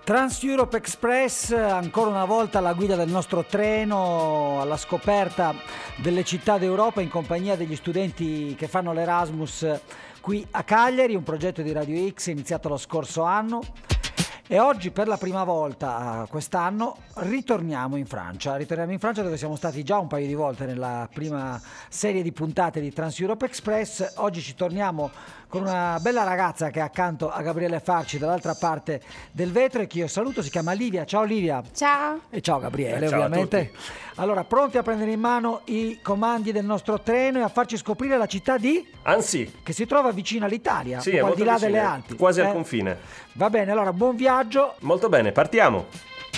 Trans-Europe Express, ancora una volta alla guida del nostro treno, alla scoperta delle città d'Europa in compagnia degli studenti che fanno l'Erasmus qui a Cagliari, un progetto di Radio X iniziato lo scorso anno. E oggi per la prima volta quest'anno ritorniamo in Francia dove siamo stati già un paio di volte nella prima serie di puntate di Trans-Europe Express. Oggi ci torniamo con una bella ragazza che è accanto a Gabriele Farci dall'altra parte del vetro e che io saluto, si chiama Livia. Ciao Livia. Ciao. E ciao Gabriele, ciao ovviamente. Allora, pronti a prendere in mano i comandi del nostro treno e a farci scoprire la città di Annecy, che si trova vicino all'Italia, sì, un po' al di là vicino, delle Alpi. quasi al confine. Va bene, allora buon viaggio. Molto bene, partiamo.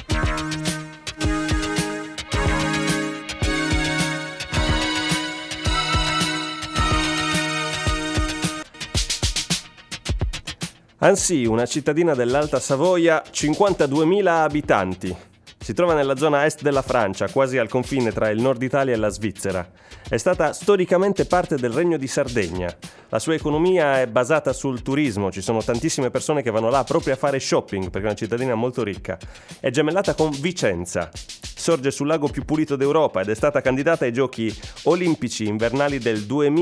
Annecy, una cittadina dell'Alta Savoia, 52.000 abitanti. Si trova nella zona est della Francia, quasi al confine tra il nord Italia e la Svizzera. È stata storicamente parte del Regno di Sardegna. La sua economia è basata sul turismo, ci sono tantissime persone che vanno là proprio a fare shopping, perché è una cittadina molto ricca. È gemellata con Vicenza. Sorge sul lago più pulito d'Europa ed è stata candidata ai Giochi Olimpici Invernali del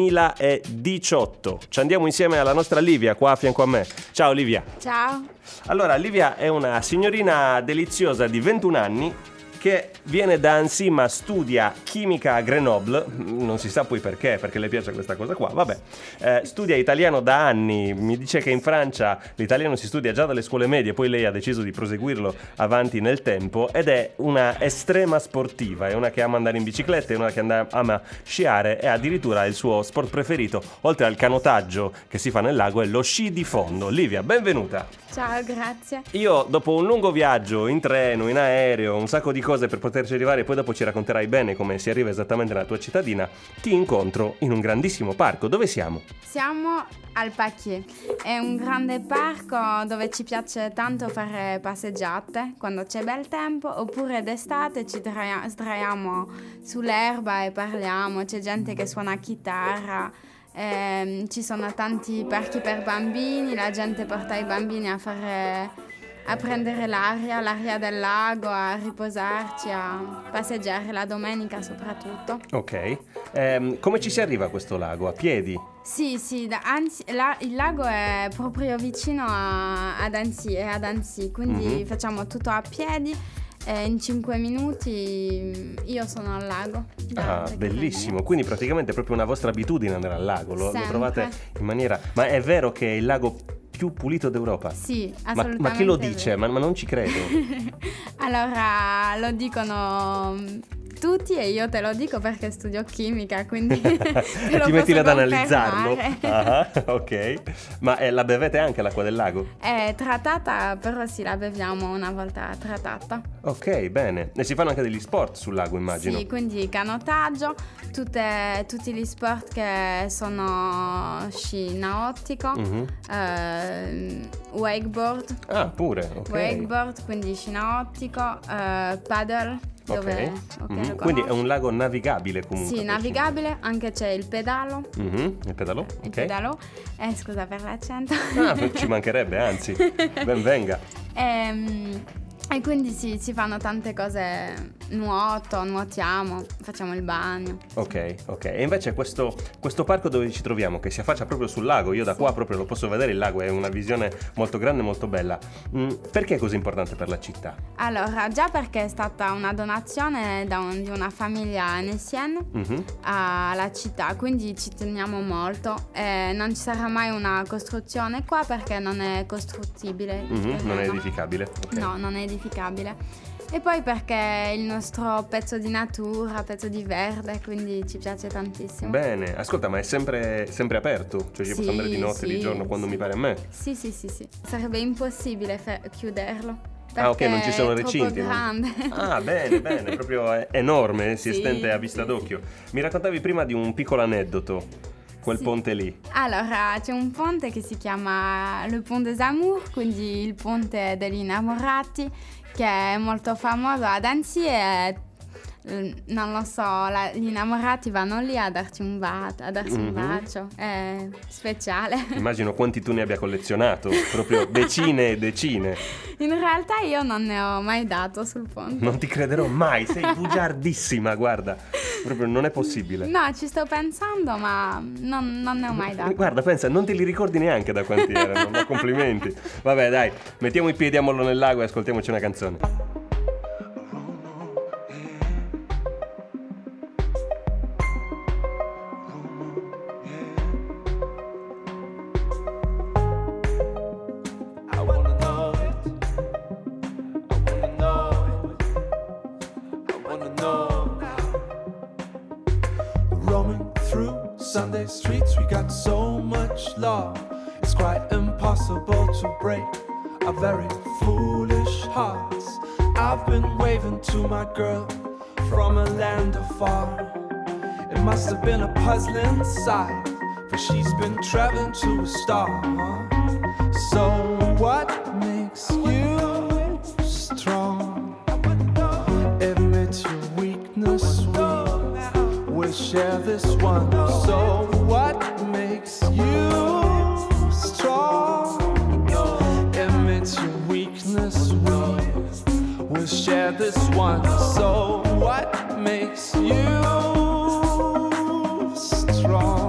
2018. Ci andiamo insieme alla nostra Livia, qua a fianco a me. Ciao Livia. Ciao. Allora, Livia è una signorina deliziosa di 21 anni che viene da Annecy ma studia chimica a Grenoble, non si sa poi perché le piace questa cosa qua, vabbè. Studia italiano da anni, mi dice che in Francia l'italiano si studia già dalle scuole medie, poi lei ha deciso di proseguirlo avanti nel tempo ed è una estrema sportiva, è una che ama andare in bicicletta, è una che ama sciare e addirittura il suo sport preferito, oltre al canottaggio che si fa nel lago, è lo sci di fondo. Livia, benvenuta! Ciao, grazie. Io dopo un lungo viaggio in treno, in aereo, un sacco di cose per poterci arrivare e poi dopo ci racconterai bene come si arriva esattamente nella tua cittadina, ti incontro in un grandissimo parco. Dove siamo? Siamo al Paquier, è un grande parco dove ci piace tanto fare passeggiate quando c'è bel tempo, oppure d'estate ci sdraiamo sull'erba e parliamo, c'è gente che suona chitarra. Ci sono tanti parchi per bambini, la gente porta i bambini a prendere l'aria del lago, a riposarci, a passeggiare la domenica soprattutto. Ok, come ci si arriva a questo lago? A piedi? Sì, il lago è proprio vicino ad Annecy, quindi facciamo tutto a piedi. In 5 minuti io sono al lago. Bellissimo, quindi praticamente è proprio una vostra abitudine andare al lago, lo trovate in maniera... Ma è vero che è il lago più pulito d'Europa? Sì, assolutamente. Ma chi lo dice? Ma non ci credo. Allora, lo dicono tutti e io te lo dico perché studio chimica, quindi te lo ti metti ad confermare. analizzarlo. Ok, ma la bevete anche l'acqua del lago? È trattata, però sì, la beviamo una volta trattata. Ok, bene. E si fanno anche degli sport sul lago, immagino. Sì, quindi canottaggio, tutti gli sport che sono sci nautico, wakeboard. Ah, pure, ok. Wakeboard, quindi sci nautico, paddle. Quindi è un lago navigabile comunque. Sì, navigabile, anche c'è il pedalo. Il pedalò? Il pedalò. Scusa per l'accento. Ci mancherebbe, anzi, ben venga. E quindi sì, si fanno tante cose, nuotiamo, facciamo il bagno. Ok. E invece questo parco dove ci troviamo, che si affaccia proprio sul lago, io da qua proprio lo posso vedere, il lago è una visione molto grande, molto bella. Perché è così importante per la città? Allora, già perché è stata una donazione di una famiglia anessienne alla città, quindi ci teniamo molto. Non ci sarà mai una costruzione qua perché non è costruttibile. Non è edificabile? Okay. No, non è edificabile. E poi perché è il nostro pezzo di natura, pezzo di verde, quindi ci piace tantissimo. Bene, ascolta, ma è sempre aperto? Cioè ci posso andare di notte, di giorno, quando mi pare a me? Sì. Sarebbe impossibile chiuderlo. Ok, non ci sono recinti. È grande. Bene, proprio è enorme, si estende a vista d'occhio. Mi raccontavi prima di un piccolo aneddoto. Quel ponte lì. Allora, c'è un ponte che si chiama Le Pont des Amours, quindi il ponte degli innamorati, che è molto famoso ad Annecy e non lo so, gli innamorati vanno lì a darci un bacio, è speciale. Immagino quanti tu ne abbia collezionato, proprio decine e decine. In realtà io non ne ho mai dato sul ponte. Non ti crederò mai, sei bugiardissima, guarda, proprio non è possibile. No, ci sto pensando, ma non ne ho mai dato. Guarda, pensa, non te li ricordi neanche da quanti erano, ma complimenti. Vabbè, dai, mettiamo i piedi a mollo nel lago e ascoltiamoci una canzone. Sunday streets, we got so much love. It's quite impossible to break our very foolish hearts. I've been waving to my girl from a land afar. It must have been a puzzling sight, for she's been traveling to a star. So what makes you strong? Admit your weakness, we'll share this one. So what makes you strong? Admit your weakness, we'll share this one. So what makes you strong?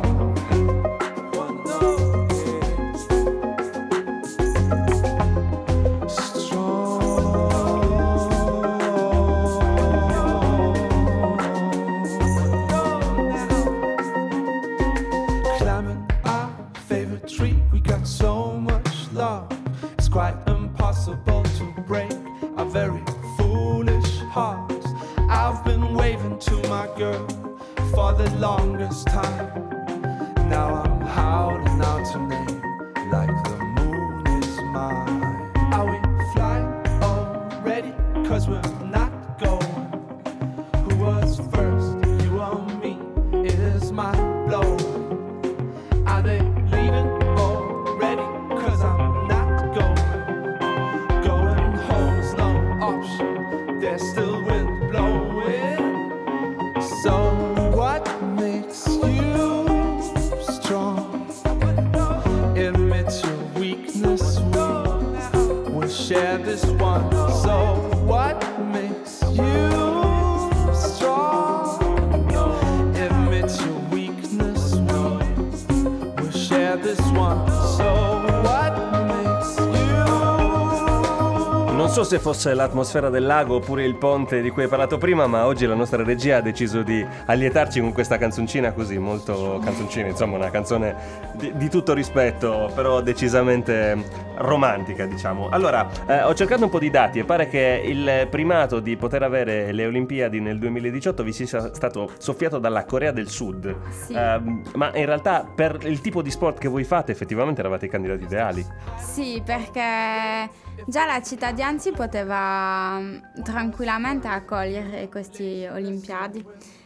Longest time. Now I'm howling out to name like the moon is mine. Are we flying already? 'Cause we're not going. Who was first? You or me? It is my blow. Are they leaving already? 'Cause I'm not going. Going home is no option. There's still wind blowing. So what makes you strong? Admit your weakness, we'll share this one. So what makes you strong? Admit your weakness, we'll share this one. So what makes you? Non so se fosse l'atmosfera del lago oppure il ponte di cui hai parlato prima, ma oggi la nostra regia ha deciso di allietarci con questa canzoncina così, molto canzoncina, insomma una canzone di tutto rispetto, però decisamente romantica, diciamo. Allora, ho cercato un po' di dati e pare che il primato di poter avere le Olimpiadi nel 2018 vi sia stato soffiato dalla Corea del Sud. Sì. Ma in realtà per il tipo di sport che voi fate effettivamente eravate i candidati ideali. Sì, perché già la città di Annecy poteva tranquillamente accogliere queste Olimpiadi.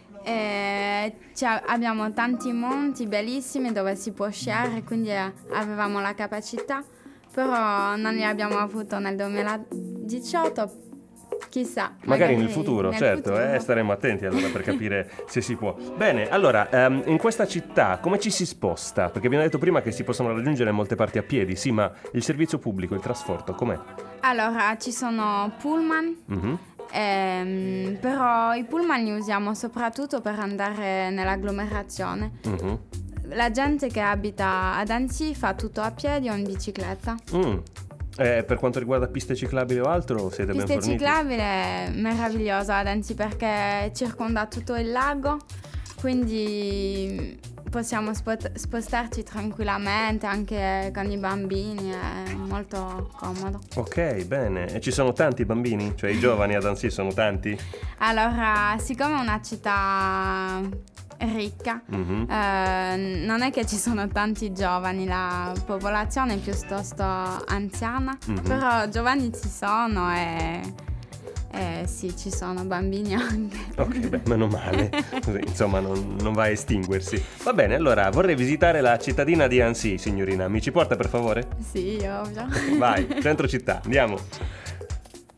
Abbiamo tanti monti bellissimi dove si può sciare, quindi avevamo la capacità, però non li abbiamo avuto nel 2018. Chissà, magari nel futuro, certo, staremo attenti allora per capire se si può. Bene, allora, in questa città come ci si sposta? Perché abbiamo detto prima che si possono raggiungere molte parti a piedi, sì, ma il servizio pubblico, il trasporto, com'è? Allora, ci sono pullman, però i pullman li usiamo soprattutto per andare nell'agglomerazione. La gente che abita ad Annecy fa tutto a piedi o in bicicletta. Per quanto riguarda piste ciclabili o altro, siete ben forniti? Piste ciclabili è meravigliosa ad Annecy perché circonda tutto il lago, quindi possiamo spostarci tranquillamente anche con i bambini, è molto comodo. Ok, bene. E ci sono tanti bambini? Cioè i giovani ad Annecy sono tanti? Allora, siccome è una città ricca, non è che ci sono tanti giovani, la popolazione è piuttosto anziana, però giovani ci sono e sì, ci sono bambini anche. Ok, beh, meno male. Così, insomma, non va a estinguersi. Va bene, allora vorrei visitare la cittadina di Annecy, signorina. Mi ci porta per favore? Sì, ovvio. Vai, centro città, andiamo.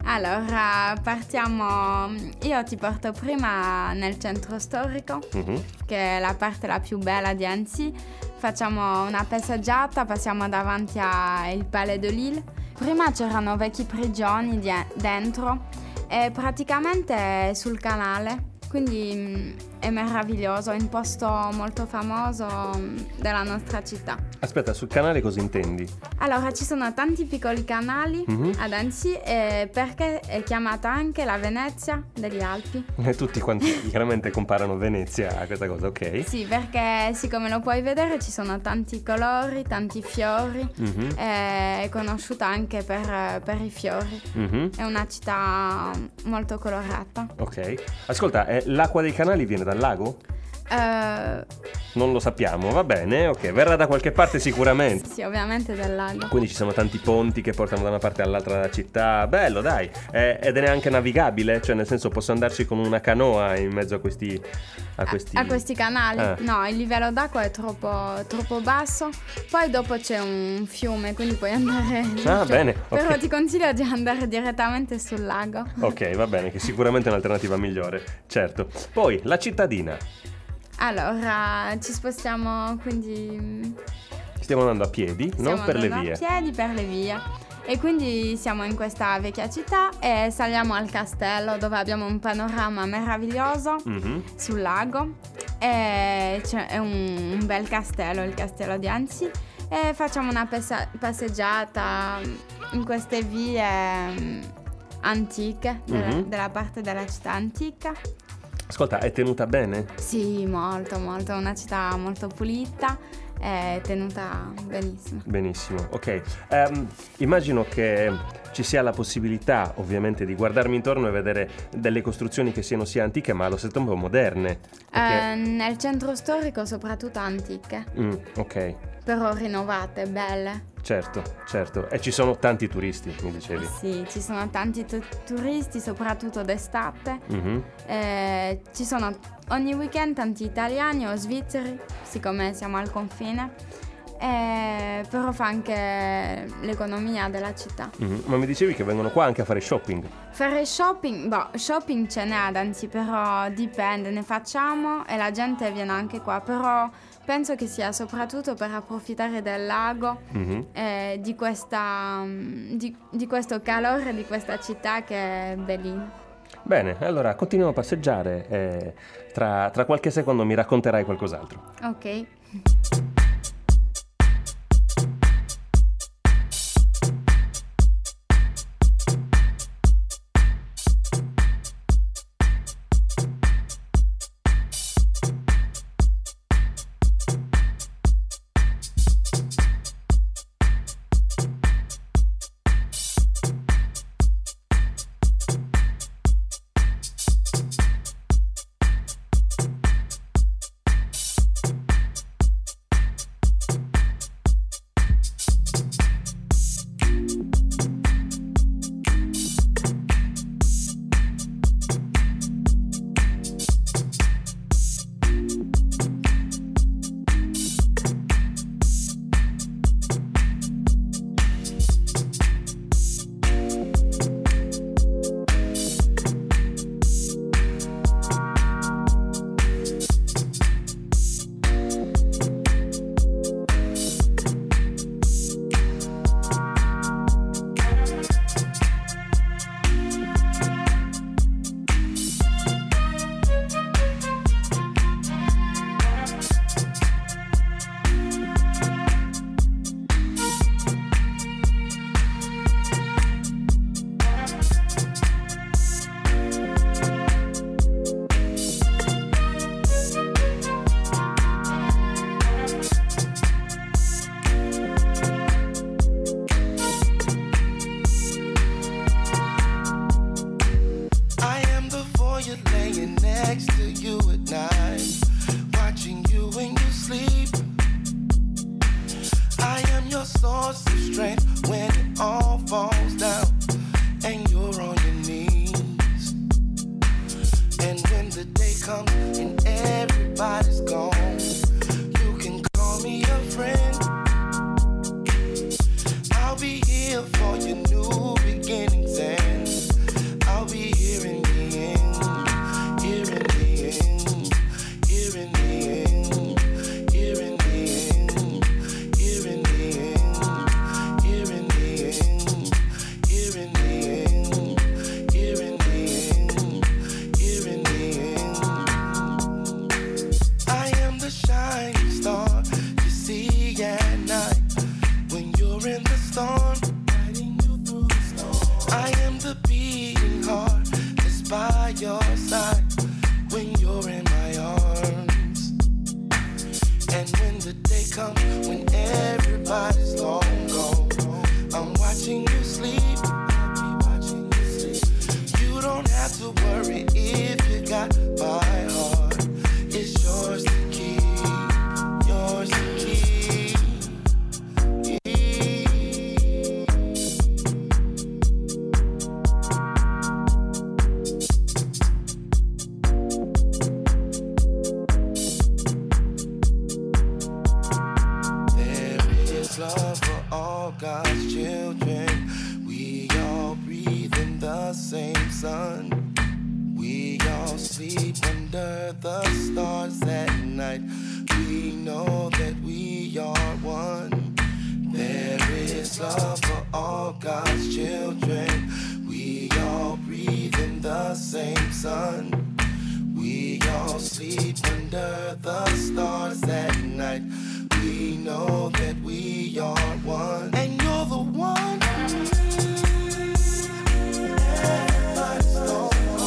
Allora, partiamo. Io ti porto prima nel centro storico, che è la parte la più bella di Annecy. Facciamo una passeggiata, passiamo davanti al Palais de Lille. Prima c'erano vecchie prigioni dentro e praticamente sul canale. Quindi è meraviglioso, è un posto molto famoso della nostra città. Aspetta, sul canale cosa intendi? Allora, ci sono tanti piccoli canali ad Annecy perché è chiamata anche la Venezia degli Alpi. E tutti quanti chiaramente comparano Venezia a questa cosa, ok? Sì, perché come lo puoi vedere ci sono tanti colori, tanti fiori, è conosciuta anche per i fiori. È una città molto colorata. Ok, ascolta, l'acqua dei canali viene dal lago? Non lo sappiamo, va bene, ok, verrà da qualche parte sicuramente. Sì, ovviamente dal lago. Quindi ci sono tanti ponti che portano da una parte all'altra della città, bello dai, ed è anche navigabile, cioè nel senso posso andarci con una canoa in mezzo a questi canali. No, il livello d'acqua è troppo basso, poi dopo c'è un fiume, quindi puoi andare bene, okay. Però ti consiglio di andare direttamente sul lago. Ok, va bene, che sicuramente è un'alternativa migliore, certo. Poi la cittadina. Allora, ci spostiamo, quindi stiamo andando a piedi, non per le vie. Stiamo andando a piedi per le vie. E quindi siamo in questa vecchia città e saliamo al castello, dove abbiamo un panorama meraviglioso sul lago. E è un bel castello, il castello di Annecy. E facciamo una passeggiata in queste vie antiche, della parte della città antica. Ascolta, è tenuta bene? Sì, molto, molto, è una città molto pulita, è tenuta benissimo. Benissimo, ok. Immagino che ci sia la possibilità, ovviamente, di guardarmi intorno e vedere delle costruzioni che siano sia antiche ma allo stesso tempo moderne. Perché... nel centro storico soprattutto antiche. Ok. Però rinnovate, belle. Certo. E ci sono tanti turisti, mi dicevi? Sì, ci sono tanti turisti, soprattutto d'estate. Ci sono ogni weekend tanti italiani o svizzeri, siccome siamo al confine. Però fa anche l'economia della città. Ma mi dicevi che vengono qua anche a fare shopping? Fare shopping ce n'è ad Annecy, però dipende, ne facciamo e la gente viene anche qua, però penso che sia soprattutto per approfittare del lago, di questo calore di questa città che è bellina. Bene, allora continuiamo a passeggiare e tra qualche secondo mi racconterai qualcos'altro. Ok. I'll be here for your new beginnings and your side when you're in my arms. And when the day comes when everybody's long gone, I'm watching you sleep. You don't have to worry if you got my heart. It's yours to keep, yours to keep. There is love for all God's children. We all breathe in the same sun. We all sleep under the stars at night. We know that we are one. There is love for all God's children. We all breathe in the same sun. We all sleep under the stars at night. We know that we are one. And you're the one. Everybody's gone.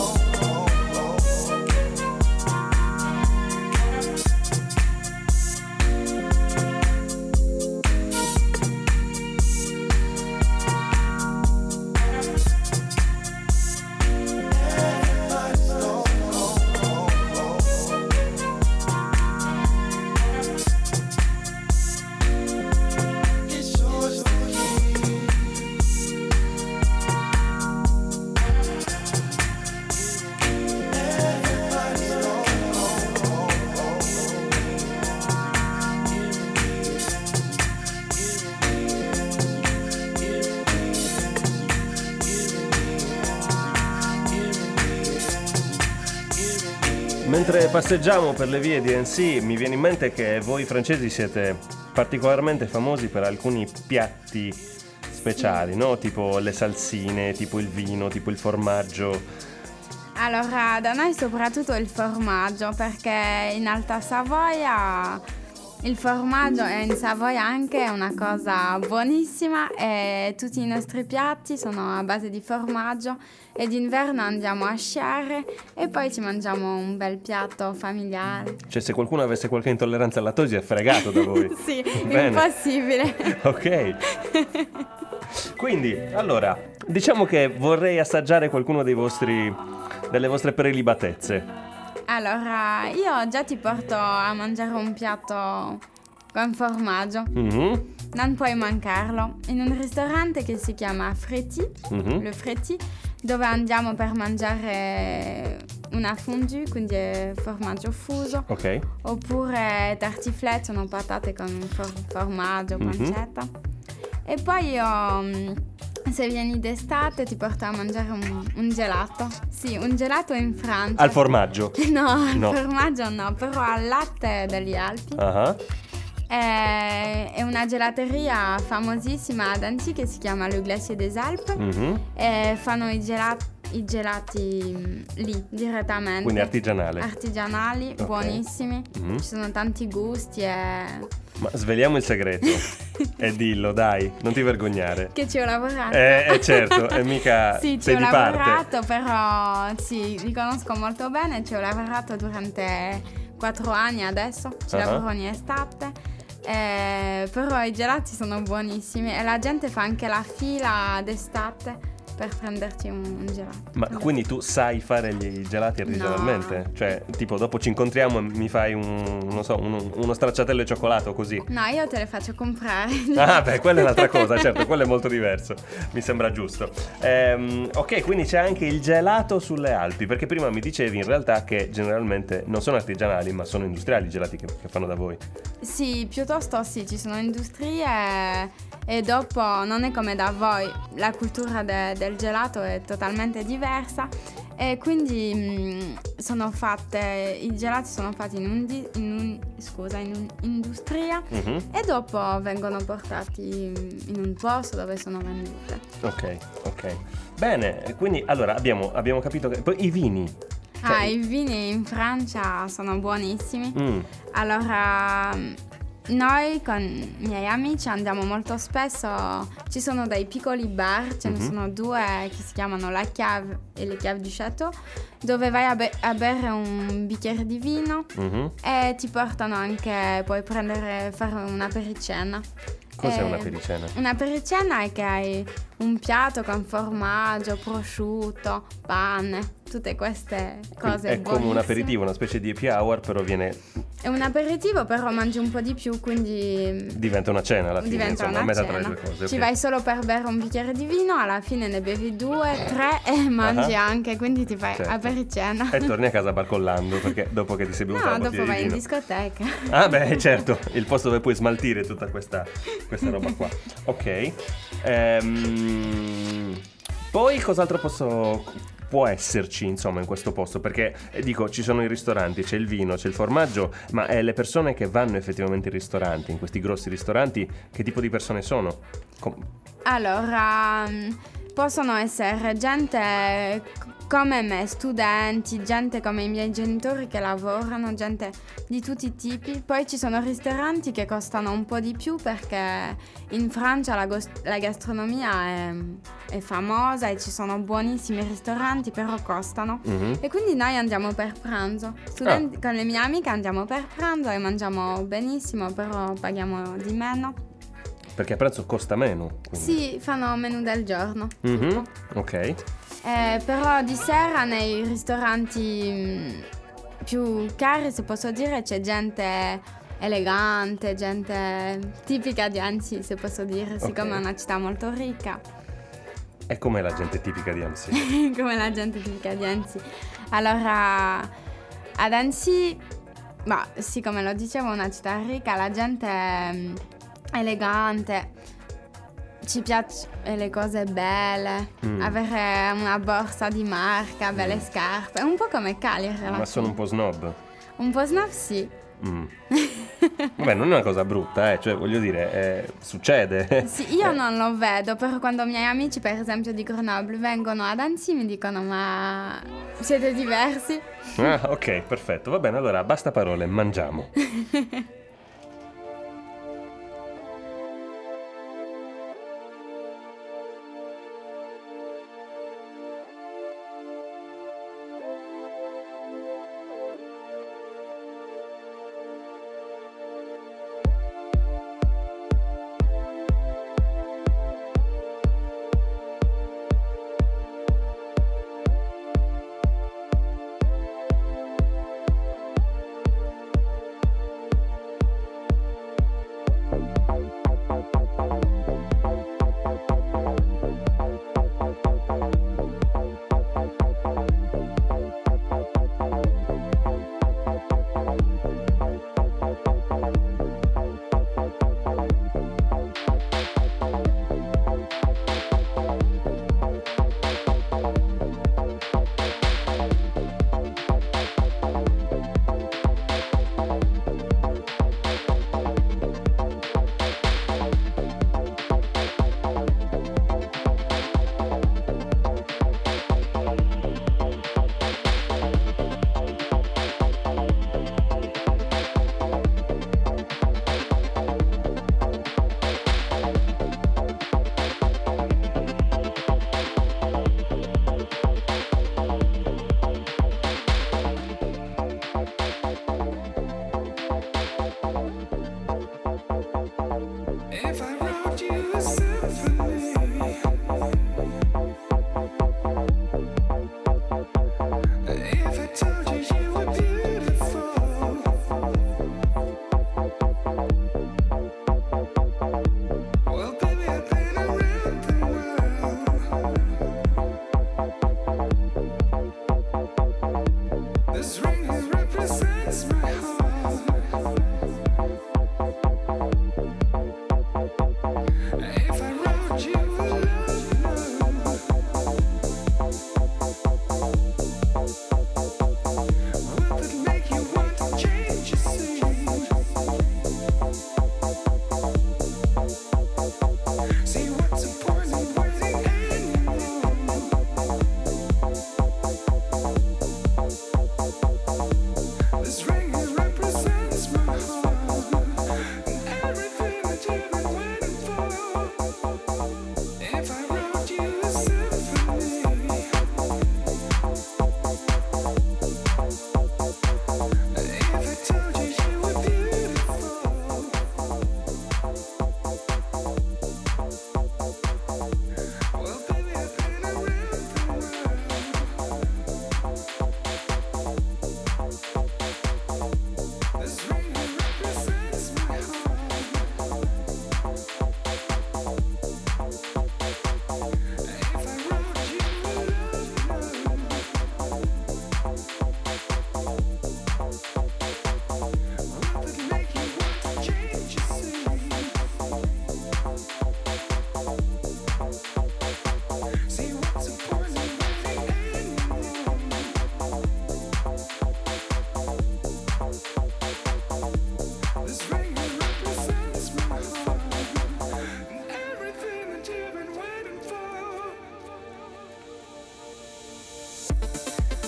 Mentre passeggiamo per le vie di Annecy mi viene in mente che voi francesi siete particolarmente famosi per alcuni piatti speciali, no? Tipo le salsine, tipo il vino, tipo il formaggio. Allora, da noi soprattutto il formaggio, perché in Alta Savoia il formaggio è in Savoia anche una cosa buonissima e tutti i nostri piatti sono a base di formaggio e d'inverno andiamo a sciare e poi ci mangiamo un bel piatto familiare. Cioè se qualcuno avesse qualche intolleranza al lattosio è fregato da voi. Sì, Bene. impossibile. Ok. Quindi, allora, diciamo che vorrei assaggiare qualcuno delle vostre prelibatezze. Allora, io già ti porto a mangiare un piatto con formaggio. Non puoi mancarlo. In un ristorante che si chiama Fréty, le Fréty, dove andiamo per mangiare una fondue, quindi formaggio fuso. Ok. Oppure tartiflette, sono patate con formaggio, pancetta. E poi io, se vieni d'estate, ti porto a mangiare un gelato. Sì, un gelato in Francia. Al formaggio? No, al formaggio no, però al latte degli Alpi. È una gelateria famosissima ad Annecy che si chiama Le Glacier des Alpes. E fanno i gelati lì direttamente. Quindi artigianali, okay. Buonissimi. Ci sono tanti gusti e... Ma sveliamo il segreto e dillo, dai, non ti vergognare. Che ci ho lavorato. Certo, e mica sì, sei di parte. Ci ho lavorato, però sì, li conosco molto bene. Ci ho lavorato durante 4 anni adesso. Ci lavoro ogni estate. Però i gelati sono buonissimi e la gente fa anche la fila d'estate per prenderti un gelato. Ma quindi tu sai fare gli gelati artigianalmente? No. Cioè, tipo, dopo ci incontriamo e mi fai uno stracciatello di cioccolato così? No, io te le faccio comprare. Ah, beh, quella è un'altra cosa, certo, quello è molto diverso. Mi sembra giusto. Ok, quindi c'è anche il gelato sulle Alpi, perché prima mi dicevi in realtà che generalmente non sono artigianali, ma sono industriali i gelati che fanno da voi. Sì, piuttosto sì, ci sono industrie e dopo non è come da voi, la cultura del gelato è totalmente diversa e quindi i gelati sono fatti in un'industria e dopo vengono portati in un posto dove sono vendute. Ok. Bene, quindi allora abbiamo capito che poi i vini. I vini in Francia sono buonissimi. Allora noi con i miei amici andiamo molto spesso, ci sono dei piccoli bar, ce ne sono due che si chiamano La Cave e Le Cave du Château, dove vai a bere un bicchiere di vino e ti portano anche, puoi fare una pericena. Cos'è una pericena? Una pericena è che hai un piatto con formaggio, prosciutto, pane, tutte queste cose È come un buonissime. aperitivo, una specie di happy hour, però È un aperitivo, però mangi un po' di più, quindi diventa una cena alla fine, diventa insomma, a una metà cena. tra le due cose. Ci ok. vai solo per bere un bicchiere di vino, alla fine ne bevi 2, 3 e mangi anche, quindi ti fai Certo. apericena. E torni a casa barcollando, perché dopo che ti sei bevuta No, la dopo bottiglia vai di in vino. discoteca. Ah beh, certo, il posto dove puoi smaltire tutta questa roba qua. Ok. Poi cos'altro può esserci, insomma, in questo posto? Perché, dico, ci sono i ristoranti, c'è il vino, c'è il formaggio, ma le persone che vanno effettivamente in ristoranti, in questi grossi ristoranti, che tipo di persone sono? Allora, possono essere gente come me, studenti, gente come i miei genitori che lavorano, gente di tutti i tipi. Poi ci sono ristoranti che costano un po' di più perché in Francia la gastronomia è famosa e ci sono buonissimi ristoranti, però costano. E quindi noi andiamo per pranzo. Con le mie amiche andiamo per pranzo e mangiamo benissimo, però paghiamo di meno. Perché a pranzo costa meno. Quindi. Sì, fanno menù del giorno. Ok. Però di sera nei ristoranti più cari, se posso dire, c'è gente elegante, gente tipica di Annecy, se posso dire, siccome è una città molto ricca. E com'è la gente tipica di Annecy? Come la gente tipica di Annecy. Allora, ad Annecy, sì, come lo dicevo, è una città ricca, la gente è elegante. Ci piacciono le cose belle, avere una borsa di marca, belle scarpe, un po' come Cagliari. Ma sono un po' snob. Un po' snob, sì. Vabbè, non è una cosa brutta, cioè voglio dire, succede. Sì, io non lo vedo, però quando i miei amici, per esempio di Grenoble, vengono ad Annecy mi dicono ma siete diversi? Ah, ok, perfetto, va bene, allora basta parole, mangiamo.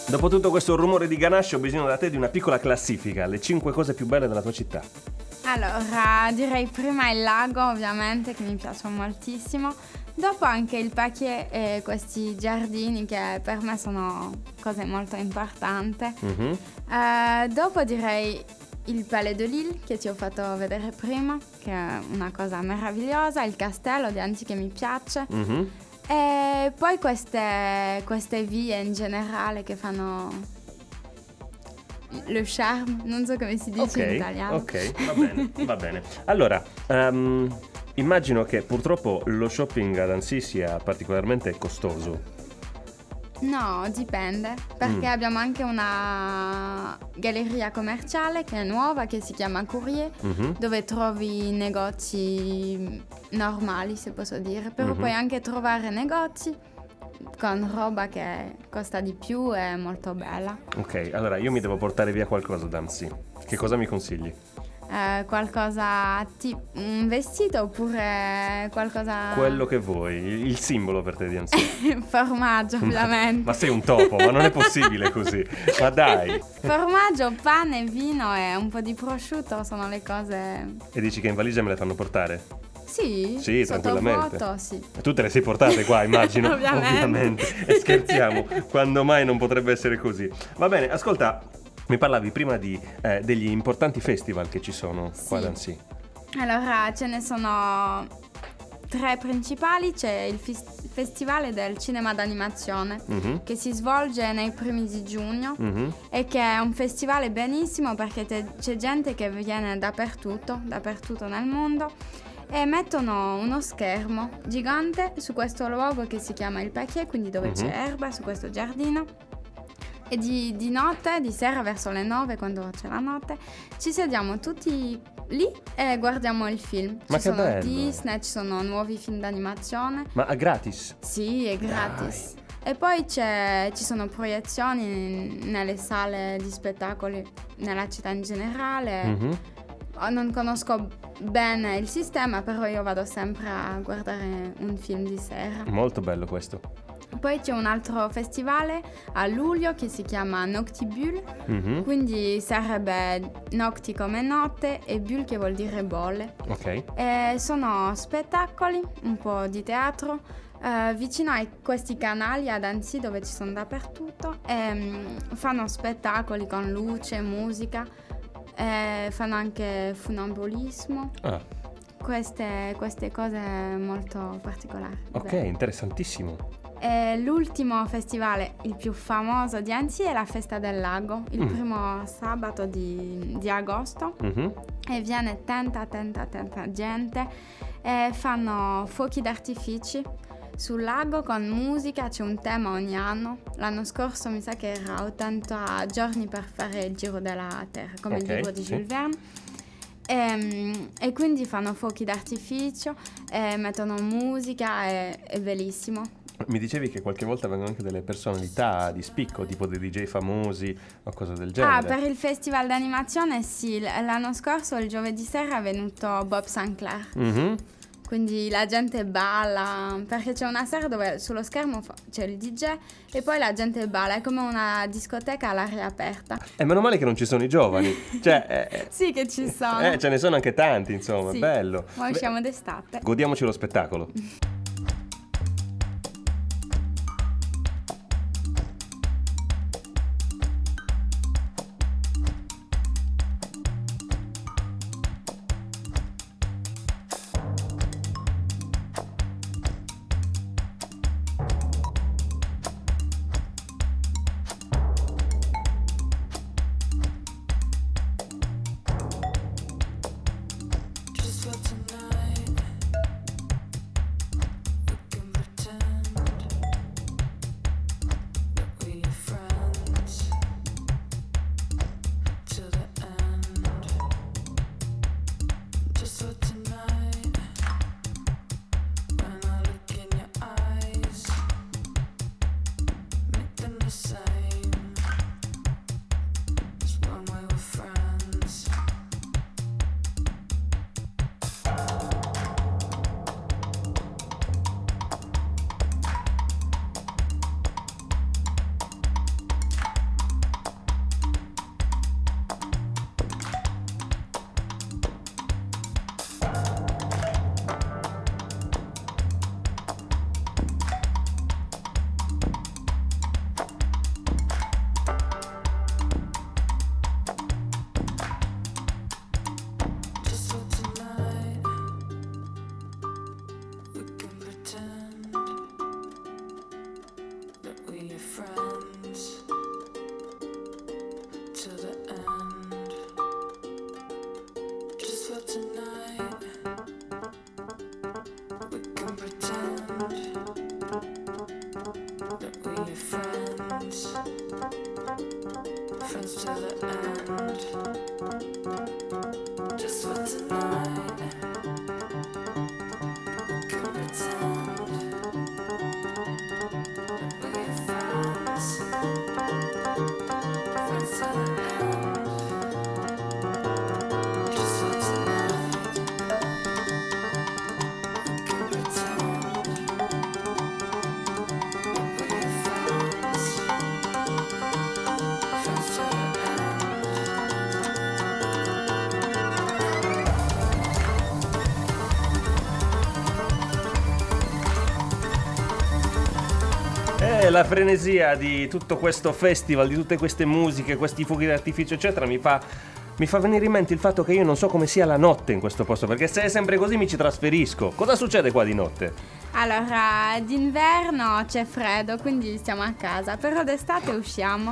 Dopo tutto questo rumore di ganache ho bisogno da te di una piccola classifica, le 5 cose più belle della tua città. Allora, direi prima il lago, ovviamente, che mi piace moltissimo. Dopo anche il Paquier e questi giardini che per me sono cose molto importanti. Dopo direi il Palais de Lille che ti ho fatto vedere prima, che è una cosa meravigliosa, il castello di Annecy che mi piace. E poi queste vie in generale che fanno lo charme, non so come si dice in italiano. Ok, va bene. Allora, immagino che purtroppo lo shopping ad Annecy sia particolarmente costoso. No, dipende, perché abbiamo anche una galleria commerciale che è nuova, che si chiama Courrier, dove trovi negozi normali, se posso dire, però puoi anche trovare negozi con roba che costa di più e è molto bella. Ok, allora io mi devo portare via qualcosa da Annecy. Che cosa mi consigli? Qualcosa tipo un vestito oppure qualcosa... Quello che vuoi, il simbolo per te di Annecy. Formaggio, ovviamente. Ma sei un topo, ma non è possibile così. Ma dai. Formaggio, pane, vino e un po' di prosciutto sono le cose... E dici che in valigia me le fanno portare? Sì, tranquillamente. Vuoto, sì. E tu te le sei portate qua, immagino. Ovviamente. E scherziamo, quando mai non potrebbe essere così. Va bene, ascolta, mi parlavi prima degli importanti festival che ci sono qua ad Annecy. Allora, ce ne sono 3 principali. C'è il Festival del Cinema d'Animazione che si svolge nei primi di giugno e che è un festival benissimo perché c'è gente che viene dappertutto nel mondo e mettono uno schermo gigante su questo luogo che si chiama il Paquier, quindi dove c'è erba, su questo giardino. E di notte, di sera verso le 9, quando c'è la notte, ci sediamo tutti lì e guardiamo il film. Ma ci che sono bello! Disney, ci sono nuovi film d'animazione. Ma è gratis? Sì, è gratis. E poi ci sono proiezioni nelle sale di spettacoli nella città in generale. Non conosco bene il sistema, però io vado sempre a guardare un film di sera. Molto bello questo. Poi c'è un altro festival a luglio che si chiama Noctibule, quindi sarebbe nocti come notte e bulle che vuol dire bolle. Ok. E sono spettacoli, un po' di teatro, vicino a questi canali ad Annecy dove ci sono dappertutto e fanno spettacoli con luce, musica, fanno anche funambulismo. Queste cose molto particolari. Ok, interessantissimo. E l'ultimo festival, il più famoso di Annecy, è la Festa del Lago, il primo sabato di agosto. E viene tanta gente e fanno fuochi d'artifici sul lago con musica, c'è un tema ogni anno. L'anno scorso mi sa che era 80 giorni per fare il giro della terra, come il libro di Jules Verne. E quindi fanno fuochi d'artificio, mettono musica, è bellissimo. Mi dicevi che qualche volta vengono anche delle personalità di spicco, tipo dei DJ famosi o cose del genere. Per il festival d'animazione sì, l'anno scorso il giovedì sera è venuto Bob Sinclair. Quindi la gente balla, perché c'è una sera dove sullo schermo c'è il DJ e poi la gente balla, è come una discoteca all'aria aperta. E meno male che non ci sono i giovani, sì che ci sono. Ce ne sono anche tanti, insomma, sì. Bello. Ma usciamo d'estate. Godiamoci lo spettacolo. your friends to the end. Just for tonight, we can pretend that we're your friends to the end. Just for tonight, we can pretend that we're friends to the end. Just for tonight, we can pretend that we're friends to the end. La frenesia di tutto questo festival, di tutte queste musiche, questi fuochi d'artificio eccetera mi fa venire in mente il fatto che io non so come sia la notte in questo posto, perché se è sempre così mi ci trasferisco. Cosa succede qua di notte? Allora, d'inverno c'è freddo, quindi stiamo a casa, però d'estate usciamo.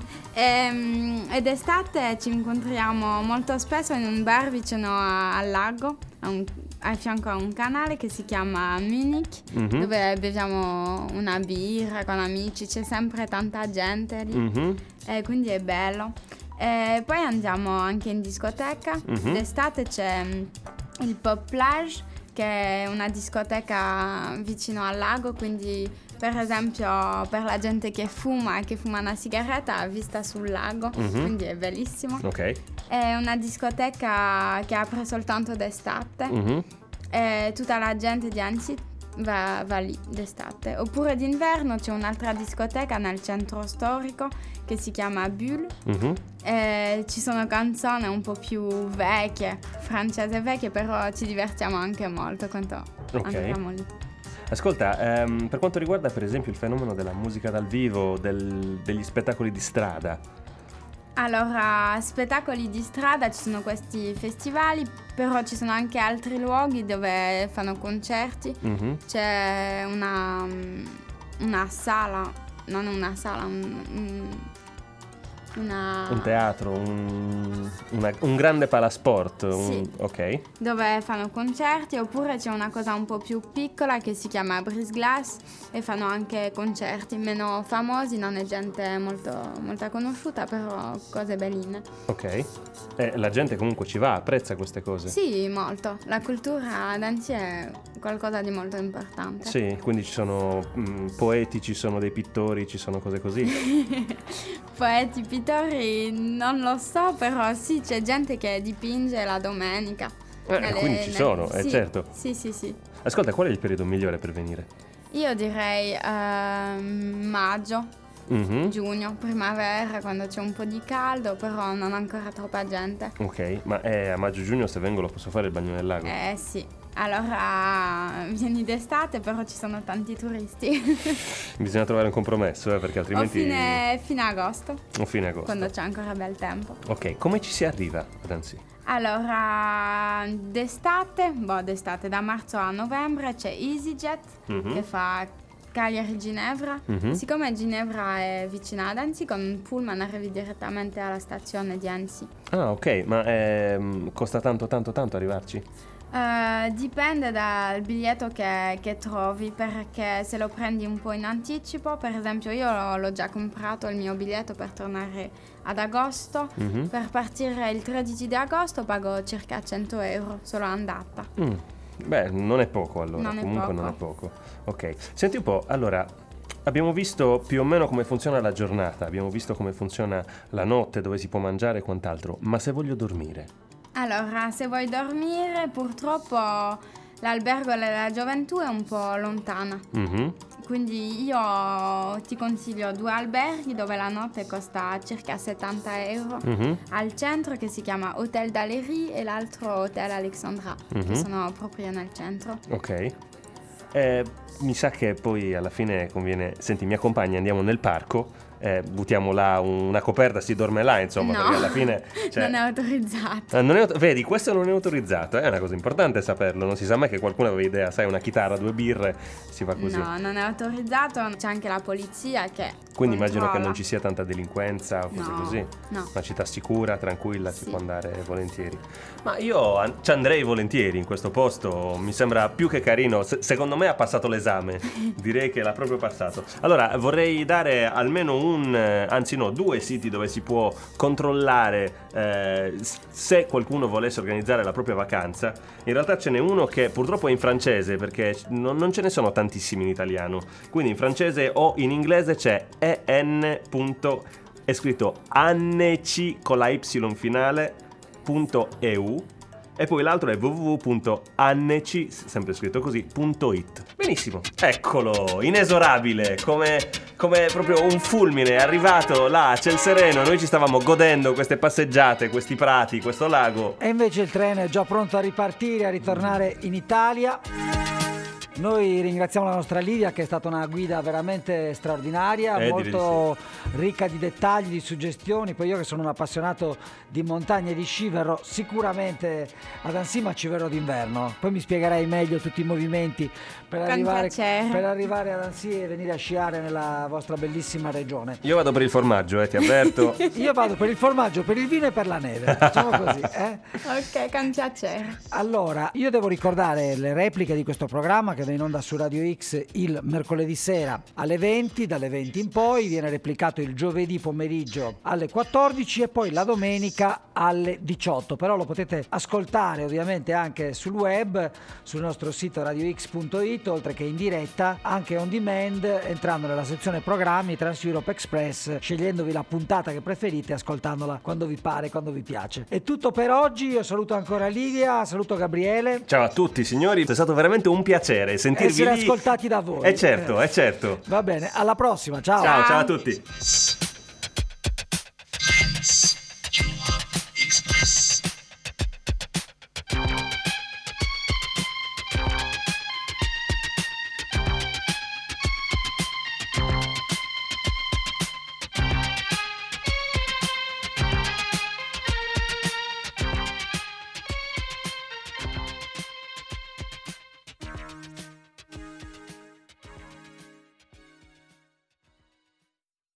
E d'estate ci incontriamo molto spesso in un bar vicino al lago, a fianco a un canale che si chiama Munich, dove beviamo una birra con amici, c'è sempre tanta gente lì, e quindi è bello. E poi andiamo anche in discoteca. D'estate c'è il Pop Plage, che è una discoteca vicino al lago, quindi per esempio per la gente che fuma una sigaretta vista sul lago, quindi è bellissimo. Ok. È una discoteca che apre soltanto d'estate, e tutta la gente di Annecy va lì d'estate. Oppure d'inverno c'è un'altra discoteca nel centro storico che si chiama Bulle, e ci sono canzoni un po' più vecchie, francesi vecchie, però ci divertiamo anche molto quando andiamo lì. Ascolta, per quanto riguarda per esempio il fenomeno della musica dal vivo, degli spettacoli di strada. Allora, spettacoli di strada, ci sono questi festivali, però ci sono anche altri luoghi dove fanno concerti. C'è una sala, non una sala, un teatro, un grande palasport, sì, ok, dove fanno concerti. Oppure c'è una cosa un po' più piccola che si chiama Brise Glace e fanno anche concerti meno famosi, non è gente molto conosciuta, però cose belline. Ok, la gente comunque ci va, apprezza queste cose. Sì, molto, la cultura ad Annecy è qualcosa di molto importante. Sì, quindi ci sono poeti, ci sono dei pittori, ci sono cose così. Poeti, pittori, non lo so, però sì, c'è gente che dipinge la domenica. Quindi ci sono, sì, certo. Sì. Ascolta, qual è il periodo migliore per venire? Io direi maggio, giugno, primavera, quando c'è un po' di caldo, però non ancora troppa gente. Ok, ma a maggio-giugno se vengo lo posso fare il bagno nel lago? Sì. Allora vieni d'estate, però ci sono tanti turisti. Bisogna trovare un compromesso, perché altrimenti... fine agosto. O fine agosto. Quando c'è ancora bel tempo. Ok, come ci si arriva ad Annecy? Allora, d'estate, da marzo a novembre c'è EasyJet che fa Cagliari-Ginevra. Siccome Ginevra è vicina ad Annecy, con un pullman arrivi direttamente alla stazione di Annecy. Ah, ok, ma costa tanto arrivarci? Dipende dal biglietto che trovi, perché se lo prendi un po' in anticipo, per esempio io l'ho già comprato il mio biglietto per tornare ad agosto, per partire il 13 di agosto pago circa 100 euro solo andata. Beh, non è poco allora, non è poco. Ok, senti un po', allora abbiamo visto più o meno come funziona la giornata, abbiamo visto come funziona la notte, dove si può mangiare e quant'altro, ma se voglio dormire? Allora, se vuoi dormire, purtroppo l'albergo della gioventù è un po' lontana. Quindi io ti consiglio 2 alberghi dove la notte costa circa 70 euro. Al centro, che si chiama Hotel Dallerie, e l'altro Hotel Alexandra, che sono proprio nel centro. Ok. Mi sa che poi alla fine conviene... Senti, mi accompagni, andiamo nel parco buttiamo là una coperta, si dorme là, insomma, No, perché alla fine non è autorizzato. vedi, questo non è autorizzato, è una cosa importante saperlo, non si sa mai che qualcuno aveva idea, sai, una chitarra, 2 birre, si fa così. No, non è autorizzato, c'è anche la polizia che Quindi immagino che controlla. non ci sia tanta delinquenza o cose No, così. no. Una città sicura, tranquilla, si Sì. può andare volentieri. Ma io ci andrei volentieri in questo posto, mi sembra più che carino. Secondo me ha passato l'esame, direi che l'ha proprio passato. Allora, vorrei dare almeno anzi no, 2 siti dove si può controllare se qualcuno volesse organizzare la propria vacanza. In realtà ce n'è uno che purtroppo è in francese, perché non ce ne sono tantissimi in italiano. Quindi in francese o in inglese c'è è scritto anneci con la y finale .eu, e poi l'altro è www.anneci, sempre scritto così, .it. Benissimo, eccolo, inesorabile, come proprio un fulmine, è arrivato là a Celsereno. Noi ci stavamo godendo queste passeggiate, questi prati, questo lago. E invece il treno è già pronto a ripartire, a ritornare in Italia. Noi ringraziamo la nostra Livia, che è stata una guida veramente straordinaria, Direi molto ricca di dettagli, di suggestioni. Poi io, che sono un appassionato di montagna e di sci, verrò sicuramente ad Annecy, ma ci verrò d'inverno. Poi mi spiegherai meglio tutti i movimenti per piacere. arrivare ad Annecy e venire a sciare nella vostra bellissima regione. Io vado per il formaggio, ti avverto. Io vado per il formaggio, per il vino e per la neve, diciamo così, Ok, con piacere. Allora, io devo ricordare le repliche di questo programma, che va in onda su Radio X il mercoledì sera alle 20, dalle 20 in poi, viene replicato il giovedì pomeriggio alle 14 e poi la domenica alle 18. Però lo potete ascoltare ovviamente anche sul web, sul nostro sito radiox.it, oltre che in diretta, anche on demand, entrando nella sezione programmi Trans Europe Express, scegliendovi la puntata che preferite, ascoltandola quando vi pare, quando vi piace. È tutto per oggi, io saluto ancora Livia, saluto Gabriele. Ciao a tutti signori, è stato veramente un piacere sentirvi Essere lì. ascoltati da voi. È certo. Va bene, alla prossima, ciao. Ciao a tutti.